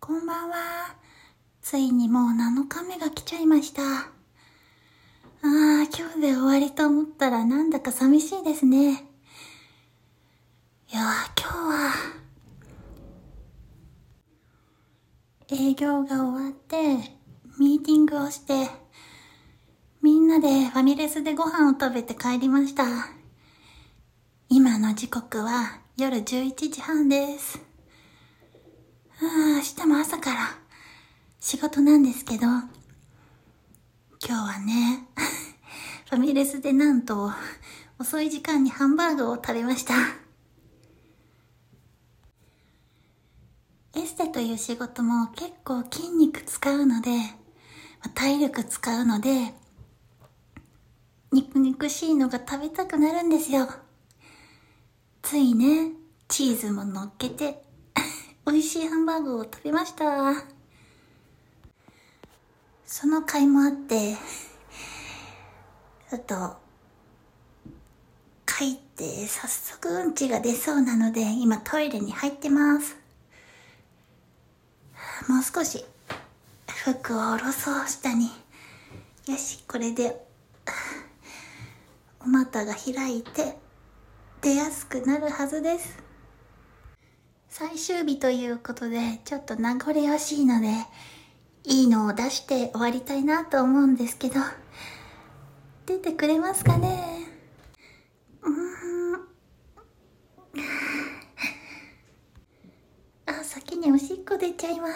こんばんは。ついにもう7日目が来ちゃいました。今日で終わりと思ったらなんだか寂しいですね。今日は営業が終わってミーティングをしてみんなでファミレスでご飯を食べて帰りました。今の時刻は夜11時半です。明日も朝から仕事なんですけど、今日はね、ファミレスでなんと遅い時間にハンバーグを食べました。エステという仕事も結構筋肉使うので、体力使うので、肉々しいのが食べたくなるんですよ。ついね、チーズも乗っけて美味しいハンバーグを食べました。その甲斐もあってちょっと帰って早速うんちが出そうなので今トイレに入ってます。もう少し服を下ろそう。下によし、これでお股が開いて出やすくなるはずです。最終日ということでちょっと名残惜しいのでいいのを出して終わりたいなと思うんですけど、出てくれますかね。先におしっこ出ちゃいます。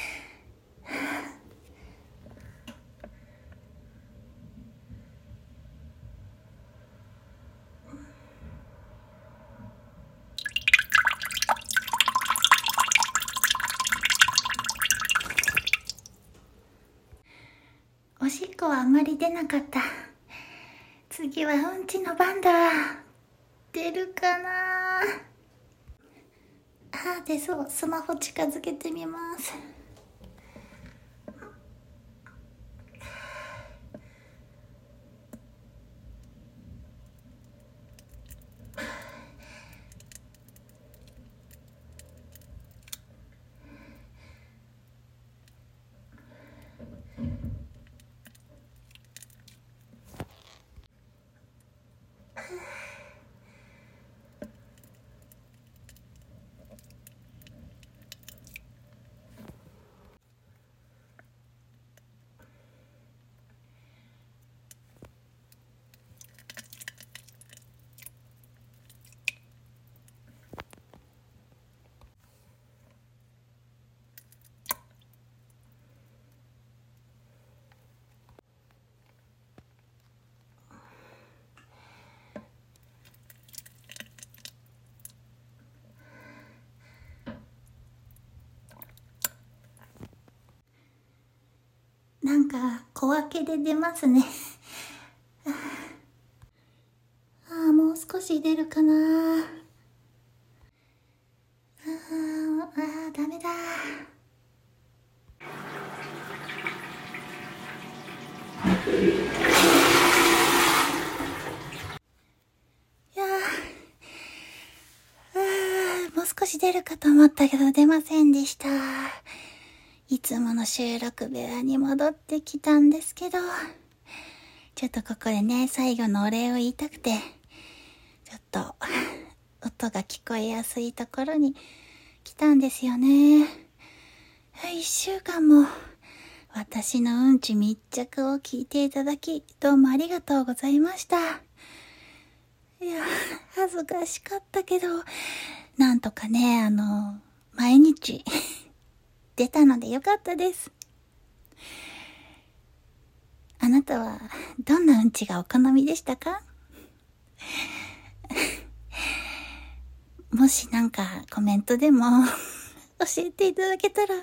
おしっこはあんまり出なかった。次はうんちの番だ。出るかな。出そう。スマホ近づけてみます。なんか小分けで出ますね。もう少し出るかな。ダメだ。もう少し出るかと思ったけど出ませんでした。いつもの収録部屋に戻ってきたんですけど、ちょっとここでね、最後のお礼を言いたくて、ちょっと音が聞こえやすいところに来たんですよね。1週間も私のうんち密着を聞いていただき、どうもありがとうございました。いや、恥ずかしかったけど、なんとかね、毎日出たのでよかったです。あなたはどんなうんちがお好みでしたか？もしなんかコメントでも教えていただけたら、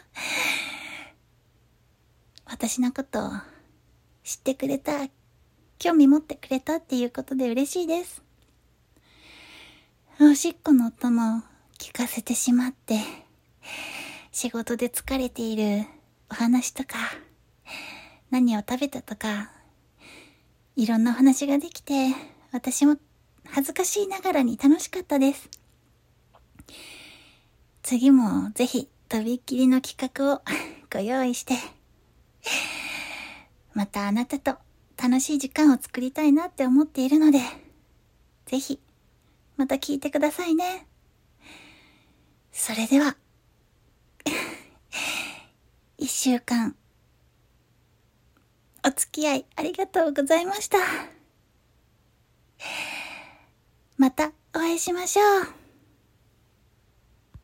私のことを知ってくれた、興味持ってくれたっていうことで嬉しいです。おしっこの音も聞かせてしまって、仕事で疲れているお話とか、何を食べたとか、いろんなお話ができて、私も恥ずかしいながらに楽しかったです。次もぜひとびっきりの企画をご用意して、またあなたと楽しい時間を作りたいなって思っているので、ぜひ、また聞いてくださいね。それでは、一週間、お付き合いありがとうございました。またお会いしましょう。